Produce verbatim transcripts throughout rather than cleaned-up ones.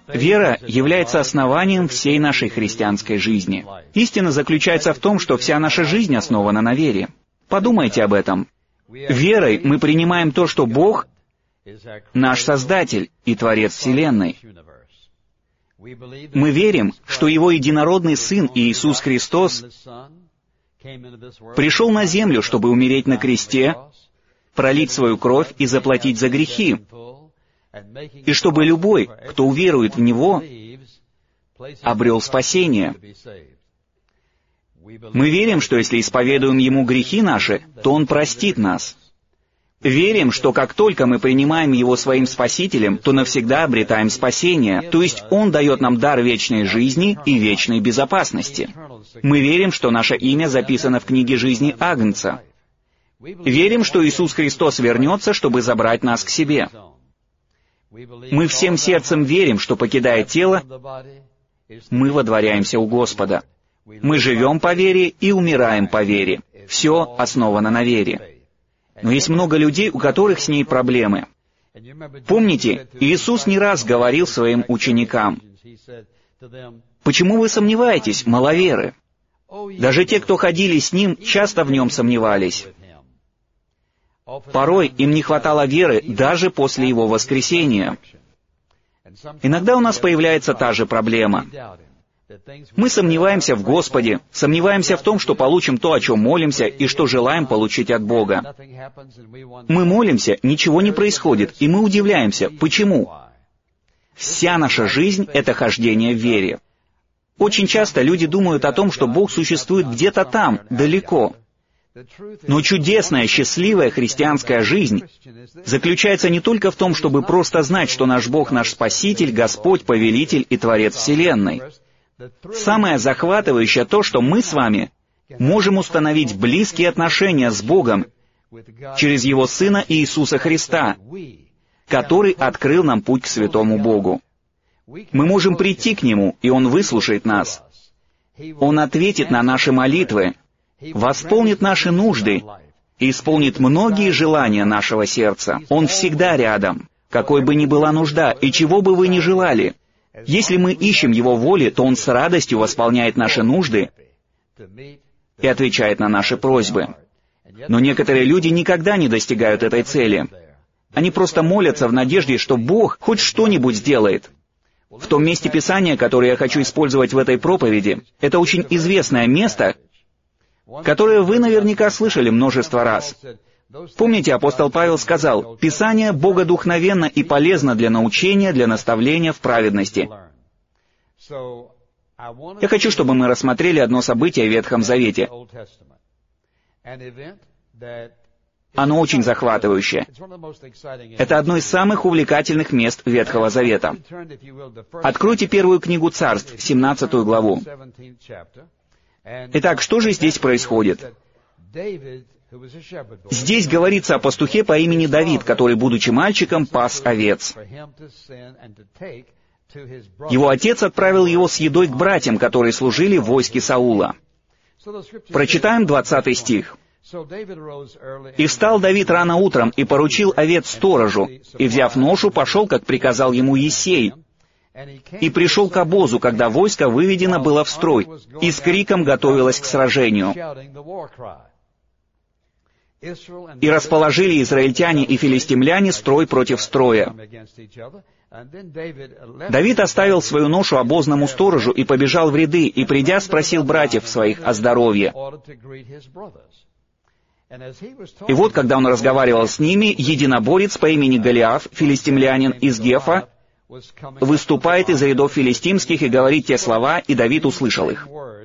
Вера является основанием всей нашей христианской жизни. Истина заключается в том, что вся наша жизнь основана на вере. Подумайте об этом. Верой мы принимаем то, что Бог — наш Создатель и Творец Вселенной. Мы верим, что Его единородный Сын Иисус Христос пришел на землю, чтобы умереть на кресте, пролить свою кровь и заплатить за грехи, и чтобы любой, кто уверует в Него, обрел спасение. Мы верим, что если исповедуем Ему грехи наши, то Он простит нас. Верим, что как только мы принимаем Его своим Спасителем, то навсегда обретаем спасение, то есть Он дает нам дар вечной жизни и вечной безопасности. Мы верим, что наше имя записано в книге жизни Агнца. Верим, что Иисус Христос вернется, чтобы забрать нас к себе. Мы всем сердцем верим, что, покидая тело, мы водворяемся у Господа. Мы живем по вере и умираем по вере. Все основано на вере. Но есть много людей, у которых с ней проблемы. Помните, Иисус не раз говорил своим ученикам: «Почему вы сомневаетесь, маловеры?» Даже те, кто ходили с Ним, часто в Нем сомневались. Порой им не хватало веры даже после Его воскресения. Иногда у нас появляется та же проблема. Мы сомневаемся в Господе, сомневаемся в том, что получим то, о чем молимся, и что желаем получить от Бога. Мы молимся, ничего не происходит, и мы удивляемся, почему? Вся наша жизнь — это хождение в вере. Очень часто люди думают о том, что Бог существует где-то там, далеко. Но чудесная, счастливая христианская жизнь заключается не только в том, чтобы просто знать, что наш Бог — наш Спаситель, Господь, Повелитель и Творец Вселенной. Самое захватывающее то, что мы с вами можем установить близкие отношения с Богом через Его Сына Иисуса Христа, который открыл нам путь к святому Богу. Мы можем прийти к Нему, и Он выслушает нас. Он ответит на наши молитвы, восполнит наши нужды и исполнит многие желания нашего сердца. Он всегда рядом, какой бы ни была нужда и чего бы вы ни желали. Если мы ищем Его воли, то Он с радостью восполняет наши нужды и отвечает на наши просьбы. Но некоторые люди никогда не достигают этой цели. Они просто молятся в надежде, что Бог хоть что-нибудь сделает. В том месте Писания, которое я хочу использовать в этой проповеди, это очень известное место, которое вы наверняка слышали множество раз. Помните, апостол Павел сказал: «Писание богодухновенно и полезно для научения, для наставления в праведности». Я хочу, чтобы мы рассмотрели одно событие в Ветхом Завете. Оно очень захватывающее. Это одно из самых увлекательных мест Ветхого Завета. Откройте первую книгу Царств, семнадцатую главу. Итак, что же здесь происходит? Здесь говорится о пастухе по имени Давид, который, будучи мальчиком, пас овец. Его отец отправил его с едой к братьям, которые служили в войске Саула. Прочитаем двадцатый стих. «И встал Давид рано утром, и поручил овец сторожу, и, взяв ношу, пошел, как приказал ему Иессей, и пришел к обозу, когда войско выведено было в строй, и с криком готовилось к сражению. И расположили израильтяне и филистимляне строй против строя. Давид оставил свою ношу обозному сторожу и побежал в ряды, и, придя, спросил братьев своих о здоровье. И вот, когда он разговаривал с ними, единоборец по имени Голиаф, филистимлянин из Гефа, выступает из рядов филистимских и говорит те слова, и Давид услышал их.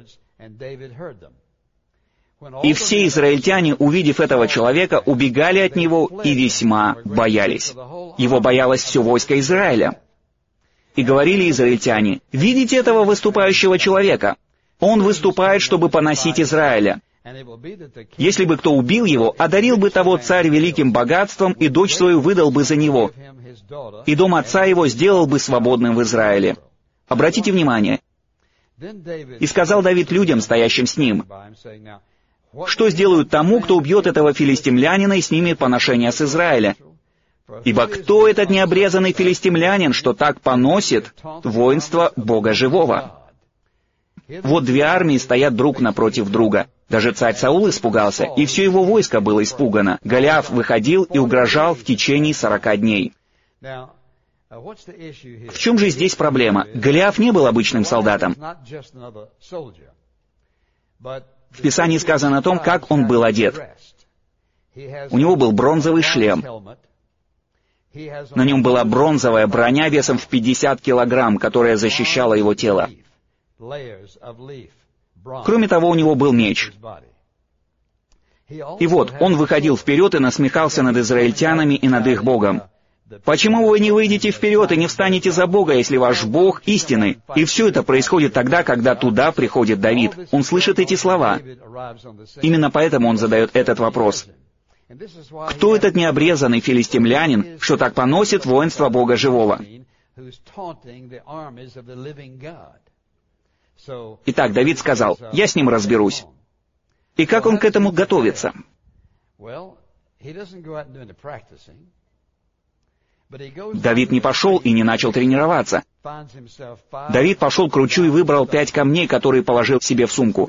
И все израильтяне, увидев этого человека, убегали от него и весьма боялись. Его боялось все войско Израиля. И говорили израильтяне: «Видите этого выступающего человека? Он выступает, чтобы поносить Израиля. Если бы кто убил его, одарил бы того царь великим богатством, и дочь свою выдал бы за него, и дом отца его сделал бы свободным в Израиле». Обратите внимание. «И сказал Давид людям, стоящим с ним: что сделают тому, кто убьет этого филистимлянина и снимет поношение с Израиля? Ибо кто этот необрезанный филистимлянин, что так поносит воинство Бога живого? Вот две армии стоят друг напротив друга. Даже царь Саул испугался, и все его войско было испугано. Голиаф выходил и угрожал в течение сорока дней. В чем же здесь проблема? Голиаф не был обычным солдатом. В Писании сказано о том, как он был одет. У него был бронзовый шлем. На нем была бронзовая броня весом в пятьдесят килограмм, которая защищала его тело. Кроме того, у него был меч. И вот, он выходил вперед и насмехался над израильтянами и над их Богом. «Почему вы не выйдете вперед и не встанете за Бога, если ваш Бог истинный?» И все это происходит тогда, когда туда приходит Давид. Он слышит эти слова. Именно поэтому он задает этот вопрос. Кто этот необрезанный филистимлянин, что так поносит воинство Бога живого? Итак, Давид сказал, «Я с ним разберусь». И как он к этому готовится? Давид не пошел и не начал тренироваться. Давид пошел к ручью и выбрал пять камней, которые положил себе в сумку.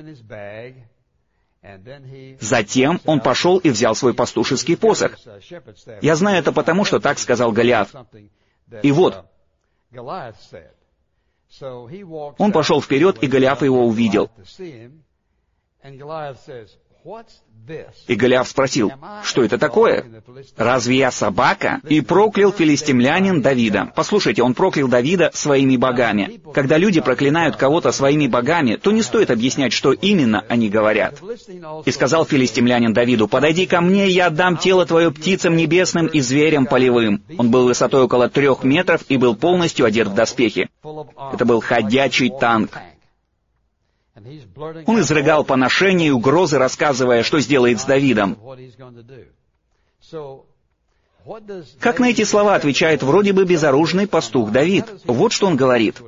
Затем он пошел и взял свой пастушеский посох. Я знаю это потому, что так сказал Голиаф. И вот, он пошел вперед, и Голиаф его увидел. И Голиаф спросил, что это такое? Разве я собака? И проклял филистимлянин Давида. Послушайте, он проклял Давида своими богами. Когда люди проклинают кого-то своими богами, то не стоит объяснять, что именно они говорят. И сказал филистимлянин Давиду, «Подойди ко мне, и я отдам тело твое птицам небесным и зверям полевым». Он был высотой около трех метров и был полностью одет в доспехи. Это был ходячий танк. Он изрыгал поношения и угрозы, рассказывая, что сделает с Давидом. Как на эти слова отвечает вроде бы безоружный пастух Давид? Вот что он говорит.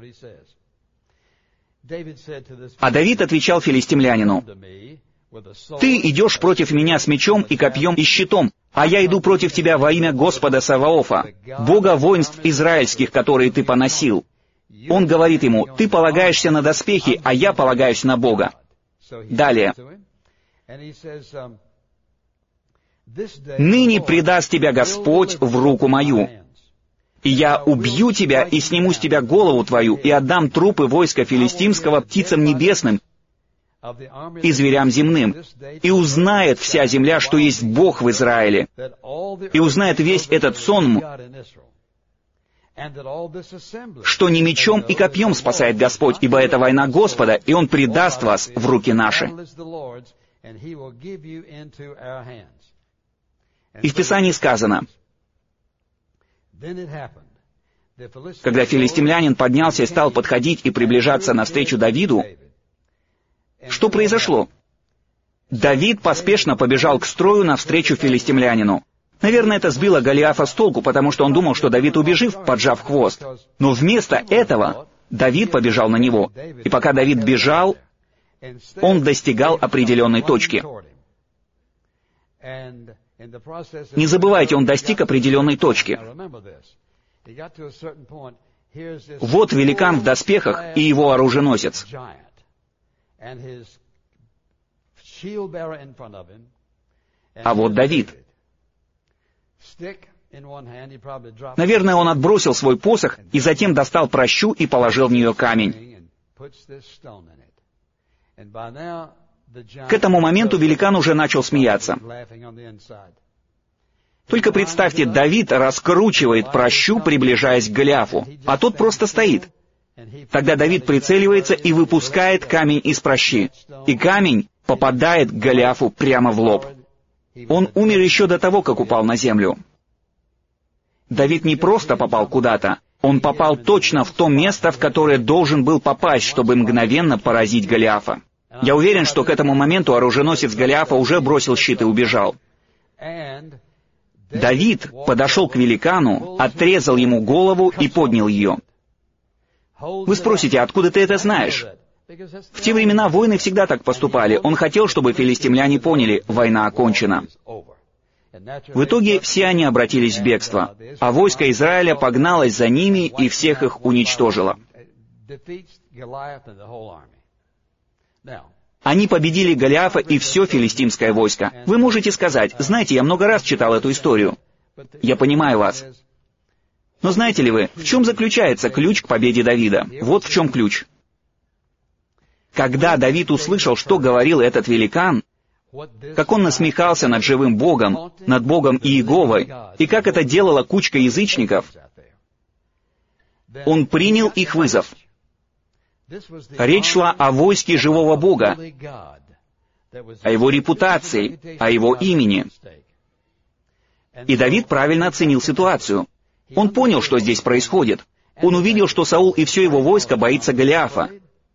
А Давид отвечал филистимлянину, «Ты идешь против меня с мечом и копьем и щитом, а я иду против тебя во имя Господа Саваофа, Бога воинств израильских, которые ты поносил». Он говорит ему, «Ты полагаешься на доспехи, а я полагаюсь на Бога». Далее. «Ныне предаст тебя Господь в руку мою, и я убью тебя и сниму с тебя голову твою, и отдам трупы войска филистимского птицам небесным и зверям земным. И узнает вся земля, что есть Бог в Израиле, и узнает весь этот сон, что не мечом и копьем спасает Господь, ибо это война Господа, и Он предаст вас в руки наши». И в Писании сказано, когда филистимлянин поднялся и стал подходить и приближаться навстречу Давиду, что произошло? Давид поспешно побежал к строю навстречу филистимлянину. Наверное, это сбило Голиафа с толку, потому что он думал, что Давид убежит, поджав хвост. Но вместо этого Давид побежал на него. И пока Давид бежал, он достигал определенной точки. Не забывайте, он достиг определенной точки. Вот великан в доспехах и его оруженосец. А вот Давид. Наверное, он отбросил свой посох и затем достал пращу и положил в нее камень. К этому моменту великан уже начал смеяться. Только представьте, Давид раскручивает пращу, приближаясь к Голиафу, а тот просто стоит. Тогда Давид прицеливается и выпускает камень из пращи, и камень попадает к Голиафу прямо в лоб. Он умер еще до того, как упал на землю. Давид не просто попал куда-то, он попал точно в то место, в которое должен был попасть, чтобы мгновенно поразить Голиафа. Я уверен, что к этому моменту оруженосец Голиафа уже бросил щит и убежал. Давид подошел к великану, отрезал ему голову и поднял ее. Вы спросите, откуда ты это знаешь? В те времена воины всегда так поступали. Он хотел, чтобы филистимляне поняли, война окончена. В итоге все они обратились в бегство, а войско Израиля погналось за ними и всех их уничтожило. Они победили Голиафа и все филистимское войско. Вы можете сказать: знаете, я много раз читал эту историю. Я понимаю вас. Но знаете ли вы, в чем заключается ключ к победе Давида? Вот в чем ключ. Когда Давид услышал, что говорил этот великан, как он насмехался над живым Богом, над Богом Иеговой, и как это делала кучка язычников, он принял их вызов. Речь шла о войске живого Бога, о его репутации, о его имени. И Давид правильно оценил ситуацию. Он понял, что здесь происходит. Он увидел, что Саул и все его войско боится Голиафа.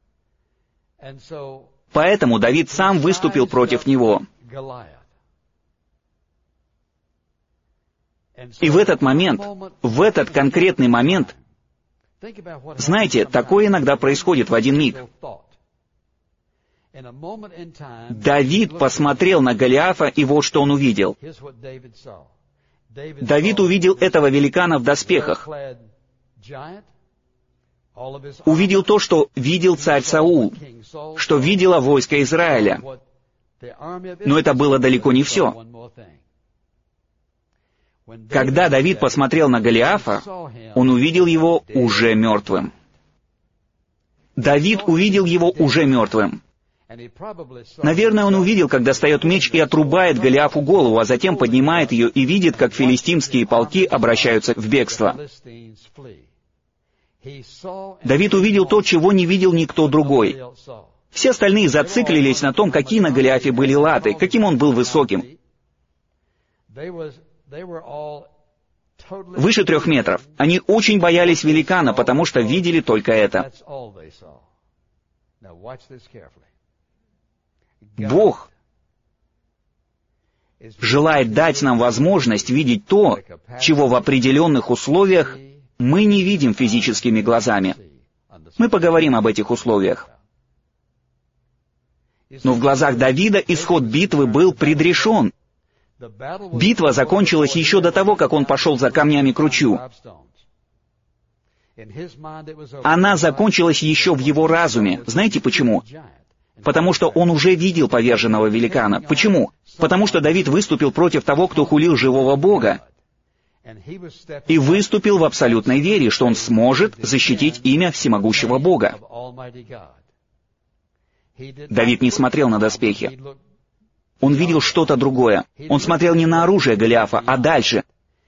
Поэтому Давид сам выступил против него. И в этот момент, в этот конкретный момент, знаете, такое иногда происходит в один миг. Давид посмотрел на Голиафа, и вот что он увидел. Давид увидел этого великана в доспехах. Увидел то, что видел царь Саул, что видело войско Израиля. Но это было далеко не все. Когда Давид посмотрел на Голиафа, он увидел его уже мертвым. Давид увидел его уже мертвым. Наверное, он увидел, как достает меч и отрубает Голиафу голову, а затем поднимает ее и видит, как филистимские полки обращаются в бегство. Давид увидел то, чего не видел никто другой. Все остальные зациклились на том, какие на Голиафе были латы, каким он был высоким. Выше трех метров. Они очень боялись великана, потому что видели только это. Бог желает дать нам возможность видеть то, чего в определенных условиях мы не видим физическими глазами. Мы поговорим об этих условиях. Но в глазах Давида исход битвы был предрешен. Битва закончилась еще до того, как он пошел за камнями к ручью. Она закончилась еще в его разуме. Знаете почему? Потому что он уже видел поверженного великана. Почему? Потому что Давид выступил против того, кто хулил живого Бога. И выступил в абсолютной вере, что он сможет защитить имя всемогущего Бога. Давид не смотрел на доспехи. Он видел что-то другое. Он смотрел не на оружие Голиафа, а дальше.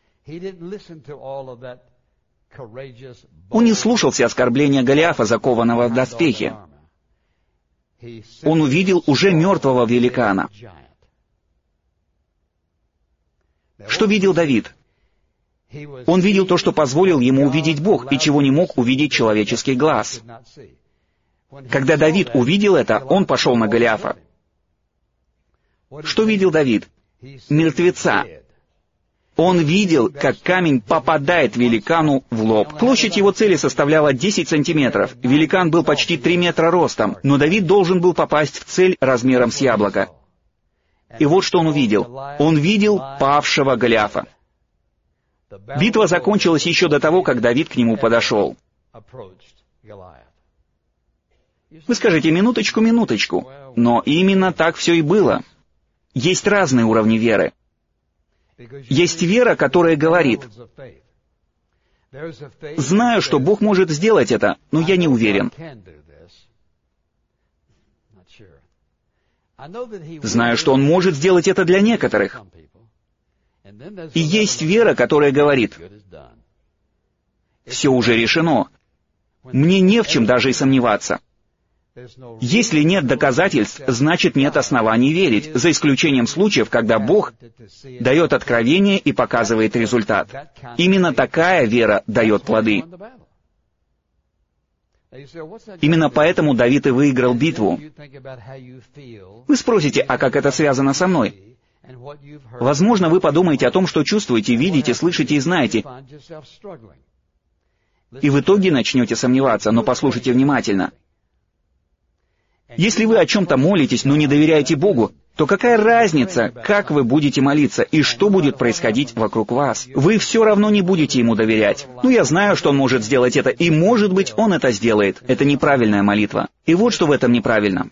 Он не слушал все оскорбления Голиафа, закованного в доспехи. Он увидел уже мертвого великана. Что видел Давид? Он видел то, что позволил ему увидеть Бог, и чего не мог увидеть человеческий глаз. Когда Давид увидел это, он пошел на Голиафа. Что видел Давид? Мертвеца. Он видел, как камень попадает великану в лоб. Площадь его цели составляла десять сантиметров. Великан был почти три метра ростом, но Давид должен был попасть в цель размером с яблоко. И вот что он увидел. Он видел павшего Голиафа. Битва закончилась еще до того, как Давид к нему подошел. Вы скажете: минуточку, минуточку. Но именно так все и было. Есть разные уровни веры. Есть вера, которая говорит: знаю, что Бог может сделать это, но я не уверен. Знаю, что Он может сделать это для некоторых. И есть вера, которая говорит: все уже решено. Мне не в чем даже и сомневаться. Если нет доказательств, значит нет оснований верить, за исключением случаев, когда Бог дает откровение и показывает результат. Именно такая вера дает плоды. Именно поэтому Давид и выиграл битву. Вы спросите: а как это связано со мной? Возможно, вы подумаете о том, что чувствуете, видите, слышите и знаете, и в итоге начнете сомневаться, но послушайте внимательно. Если вы о чем-то молитесь, но не доверяете Богу, то какая разница, как вы будете молиться и что будет происходить вокруг вас? Вы все равно не будете Ему доверять. Ну, я знаю, что Он может сделать это, и, может быть, Он это сделает. Это неправильная молитва. И вот что в этом неправильно.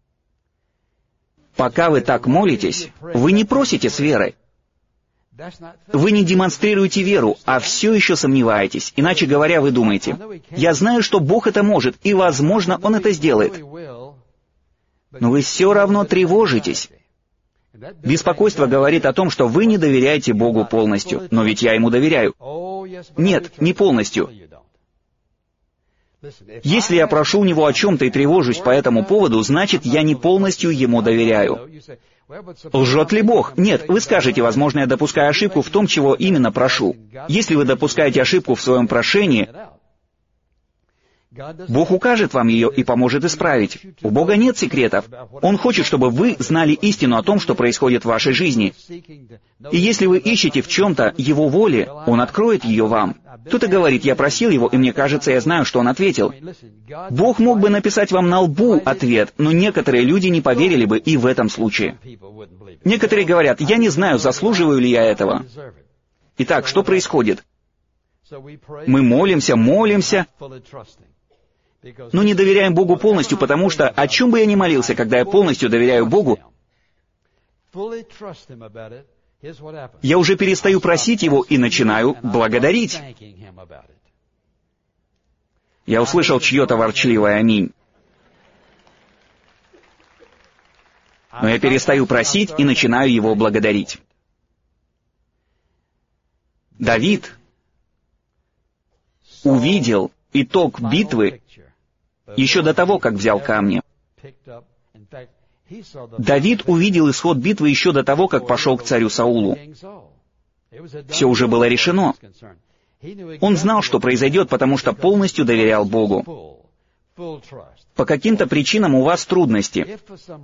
Пока вы так молитесь, вы не просите с верой. Вы не демонстрируете веру, а все еще сомневаетесь. Иначе говоря, вы думаете, «Я знаю, что Бог это может, и, возможно, Он это сделает». Но вы все равно тревожитесь. Беспокойство говорит о том, что вы не доверяете Богу полностью. Но ведь я Ему доверяю. Нет, не полностью. Если я прошу у Него о чем-то и тревожусь по этому поводу, значит, я не полностью Ему доверяю. Лжет ли Бог? Нет, вы скажете, возможно, я допускаю ошибку в том, чего именно прошу. Если вы допускаете ошибку в своем прошении, Бог укажет вам ее и поможет исправить. У Бога нет секретов. Он хочет, чтобы вы знали истину о том, что происходит в вашей жизни. И если вы ищете в чем-то Его воли, Он откроет ее вам. Кто-то говорит, я просил Его, и мне кажется, я знаю, что Он ответил. Бог мог бы написать вам на лбу ответ, но некоторые люди не поверили бы и в этом случае. Некоторые говорят, я не знаю, заслуживаю ли я этого. Итак, что происходит? Мы молимся, молимся, но не доверяем Богу полностью, потому что о чем бы я ни молился, когда я полностью доверяю Богу, я уже перестаю просить Его и начинаю благодарить. Я услышал чье-то ворчливое «Аминь». Но я перестаю просить и начинаю Его благодарить. Давид увидел итог битвы еще до того, как взял камни. Давид увидел исход битвы еще до того, как пошел к царю Саулу. Все уже было решено. Он знал, что произойдет, потому что полностью доверял Богу. По каким-то причинам у вас трудности,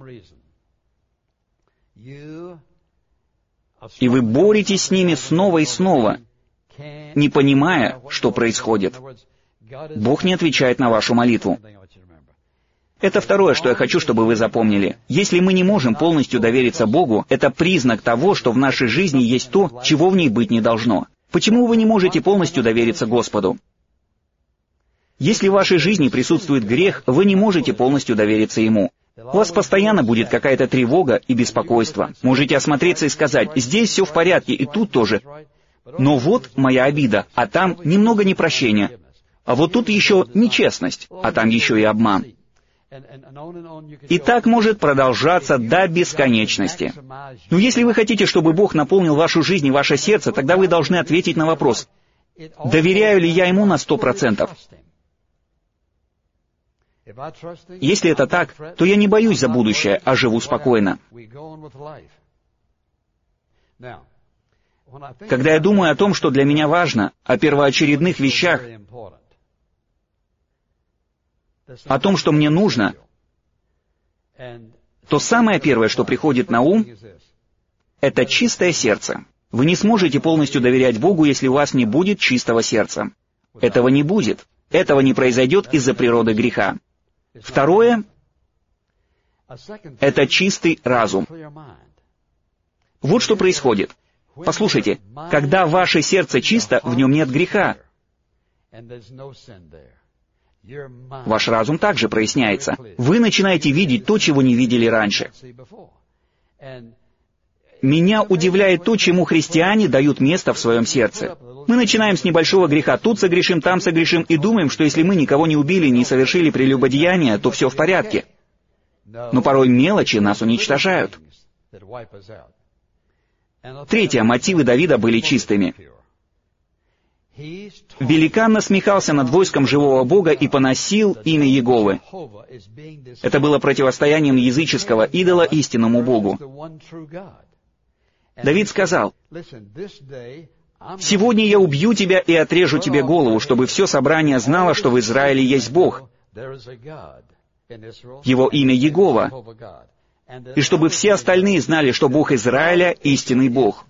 и вы боретесь с ними снова и снова, не понимая, что происходит. Бог не отвечает на вашу молитву. Это второе, что я хочу, чтобы вы запомнили. Если мы не можем полностью довериться Богу, это признак того, что в нашей жизни есть то, чего в ней быть не должно. Почему вы не можете полностью довериться Господу? Если в вашей жизни присутствует грех, вы не можете полностью довериться Ему. У вас постоянно будет какая-то тревога и беспокойство. Можете осмотреться и сказать, здесь все в порядке, и тут тоже. Но вот моя обида, а там немного непрощения. А вот тут еще нечестность, а там еще и обман. И так может продолжаться до бесконечности. Но если вы хотите, чтобы Бог наполнил вашу жизнь и ваше сердце, тогда вы должны ответить на вопрос, доверяю ли я Ему на сто процентов? Если это так, то я не боюсь за будущее, а живу спокойно. Когда я думаю о том, что для меня важно, о первоочередных вещах, о том, что мне нужно, то самое первое, что приходит на ум, это чистое сердце. Вы не сможете полностью доверять Богу, если у вас не будет чистого сердца. Этого не будет. Этого не произойдет из-за природы греха. Второе — это чистый разум. Вот что происходит. Послушайте, когда ваше сердце чисто, в нем нет греха. Ваш разум также проясняется. Вы начинаете видеть то, чего не видели раньше. Меня удивляет то, чему христиане дают место в своем сердце. Мы начинаем с небольшого греха, тут согрешим, там согрешим, и думаем, что если мы никого не убили, не совершили прелюбодеяния, то все в порядке. Но порой мелочи нас уничтожают. Третье, мотивы Давида были чистыми. Великан насмехался над войском живого Бога и поносил имя Иеговы. Это было противостоянием языческого идола истинному Богу. Давид сказал, «Сегодня я убью тебя и отрежу тебе голову, чтобы все собрание знало, что в Израиле есть Бог. Его имя Иегова. И чтобы все остальные знали, что Бог Израиля — истинный Бог».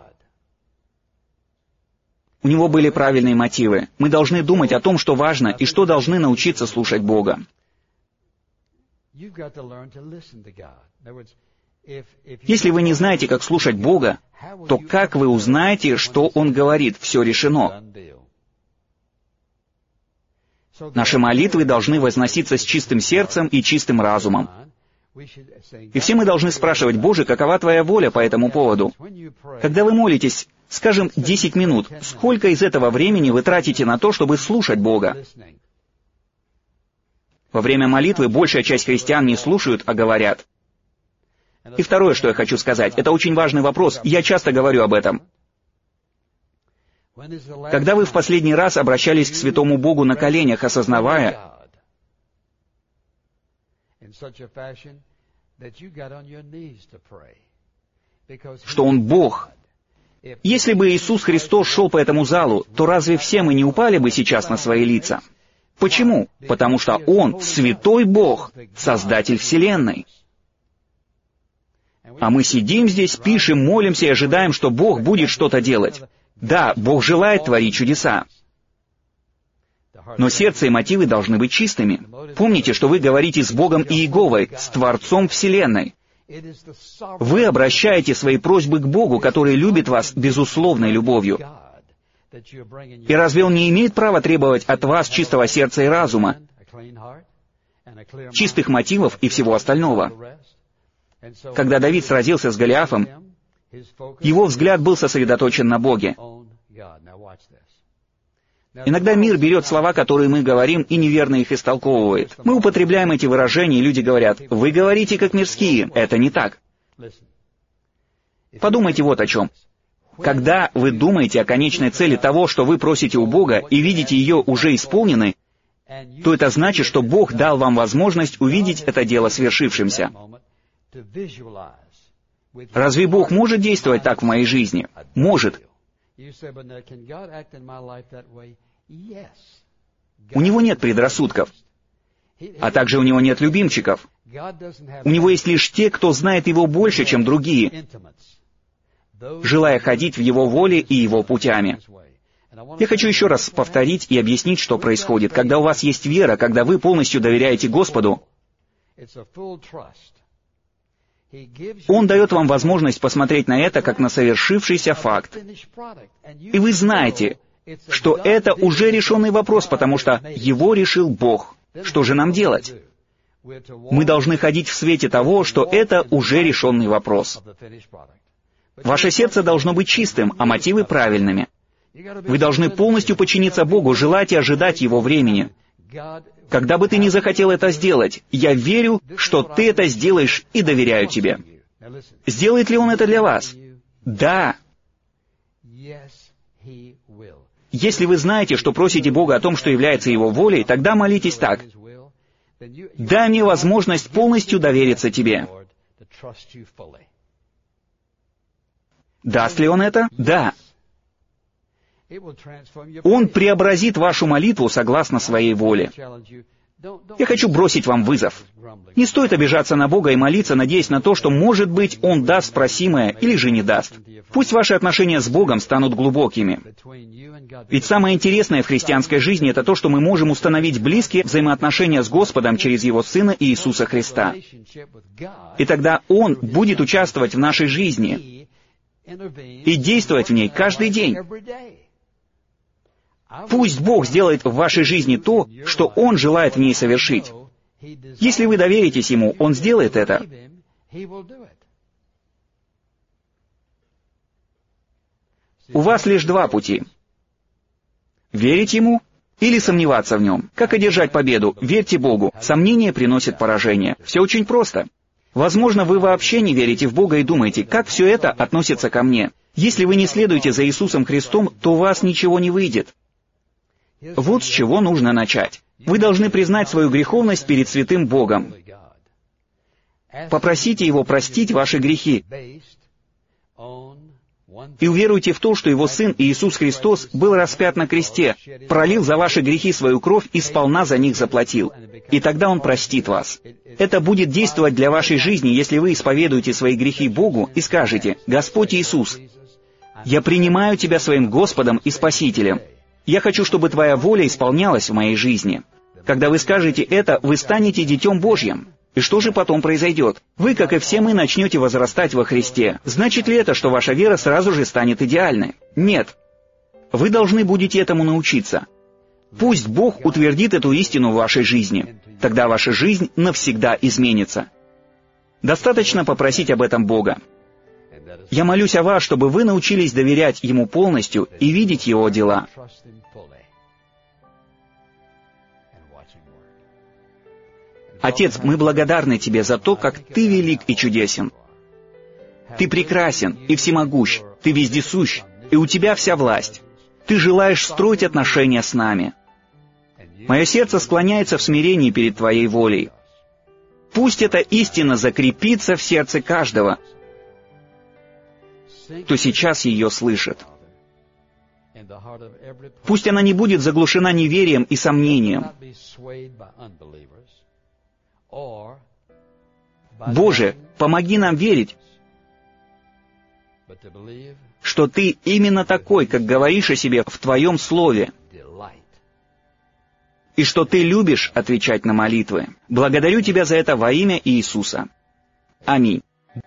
У него были правильные мотивы. Мы должны думать о том, что важно, и что должны научиться слушать Бога. Если вы не знаете, как слушать Бога, то как вы узнаете, что Он говорит? Все решено. Наши молитвы должны возноситься с чистым сердцем и чистым разумом. И все мы должны спрашивать: «Боже, какова Твоя воля по этому поводу?» Когда вы молитесь, скажем, десять минут, сколько из этого времени вы тратите на то, чтобы слушать Бога? Во время молитвы большая часть христиан не слушают, а говорят. И второе, что я хочу сказать, это очень важный вопрос, я часто говорю об этом. Когда вы в последний раз обращались к святому Богу на коленях, осознавая, что Он Бог? Если бы Иисус Христос шел по этому залу, то разве все мы не упали бы сейчас на свои лица? Почему? Потому что Он — святой Бог, Создатель Вселенной. А мы сидим здесь, пишем, молимся и ожидаем, что Бог будет что-то делать. Да, Бог желает творить чудеса. Но сердце и мотивы должны быть чистыми. Помните, что вы говорите с Богом Иеговой, с Творцом Вселенной. Вы обращаете свои просьбы к Богу, который любит вас безусловной любовью. И разве Он не имеет права требовать от вас чистого сердца и разума, чистых мотивов и всего остального? Когда Давид сразился с Голиафом, его взгляд был сосредоточен на Боге. Иногда мир берет слова, которые мы говорим, и неверно их истолковывает. Мы употребляем эти выражения, и люди говорят: «Вы говорите как мирские». Это не так. Подумайте вот о чем. Когда вы думаете о конечной цели того, что вы просите у Бога, и видите ее уже исполненной, то это значит, что Бог дал вам возможность увидеть это дело свершившимся. Разве Бог может действовать так в моей жизни? Может. У Него нет предрассудков, а также у Него нет любимчиков. У Него есть лишь те, кто знает Его больше, чем другие, желая ходить в Его воле и Его путями. Я хочу еще раз повторить и объяснить, что происходит. Когда у вас есть вера, когда вы полностью доверяете Господу, Он дает вам возможность посмотреть на это как на совершившийся факт. И вы знаете, что это уже решенный вопрос, потому что его решил Бог. Что же нам делать? Мы должны ходить в свете того, что это уже решенный вопрос. Ваше сердце должно быть чистым, а мотивы правильными. Вы должны полностью подчиниться Богу, желать и ожидать Его времени. Когда бы ты ни захотел это сделать, я верю, что ты это сделаешь и доверяю тебе. Сделает ли Он это для вас? Да. Если вы знаете, что просите Бога о том, что является Его волей, тогда молитесь так: «Дай мне возможность полностью довериться Тебе». Даст ли Он это? Да. Он преобразит вашу молитву согласно своей воле. Я хочу бросить вам вызов. Не стоит обижаться на Бога и молиться, надеясь на то, что, может быть, Он даст просимое или же не даст. Пусть ваши отношения с Богом станут глубокими. Ведь самое интересное в христианской жизни — это то, что мы можем установить близкие взаимоотношения с Господом через Его Сына Иисуса Христа. И тогда Он будет участвовать в нашей жизни и действовать в ней каждый день. Пусть Бог сделает в вашей жизни то, что Он желает в ней совершить. Если вы доверитесь Ему, Он сделает это. У вас лишь два пути. Верить Ему или сомневаться в Нем. Как одержать победу? Верьте Богу. Сомнение приносит поражение. Все очень просто. Возможно, вы вообще не верите в Бога и думаете, как все это относится ко мне. Если вы не следуете за Иисусом Христом, то у вас ничего не выйдет. Вот с чего нужно начать. Вы должны признать свою греховность перед святым Богом. Попросите Его простить ваши грехи. И уверуйте в то, что Его Сын Иисус Христос был распят на кресте, пролил за ваши грехи свою кровь и сполна за них заплатил. И тогда Он простит вас. Это будет действовать для вашей жизни, если вы исповедуете свои грехи Богу и скажете: «Господь Иисус, я принимаю Тебя своим Господом и Спасителем. Я хочу, чтобы Твоя воля исполнялась в моей жизни». Когда вы скажете это, вы станете Детем Божьим. И что же потом произойдет? Вы, как и все мы, начнете возрастать во Христе. Значит ли это, что ваша вера сразу же станет идеальной? Нет. Вы должны будете этому научиться. Пусть Бог утвердит эту истину в вашей жизни. Тогда ваша жизнь навсегда изменится. Достаточно попросить об этом Бога. Я молюсь о вас, чтобы вы научились доверять Ему полностью и видеть Его дела. Отец, мы благодарны Тебе за то, как Ты велик и чудесен. Ты прекрасен и всемогущ, Ты вездесущ, и у Тебя вся власть. Ты желаешь строить отношения с нами. Мое сердце склоняется в смирении перед Твоей волей. Пусть эта истина закрепится в сердце каждого, кто сейчас ее слышит. Пусть она не будет заглушена неверием и сомнением. Боже, помоги нам верить, что Ты именно такой, как говоришь о себе в Твоем Слове, и что Ты любишь отвечать на молитвы. Благодарю Тебя за это во имя Иисуса. Аминь.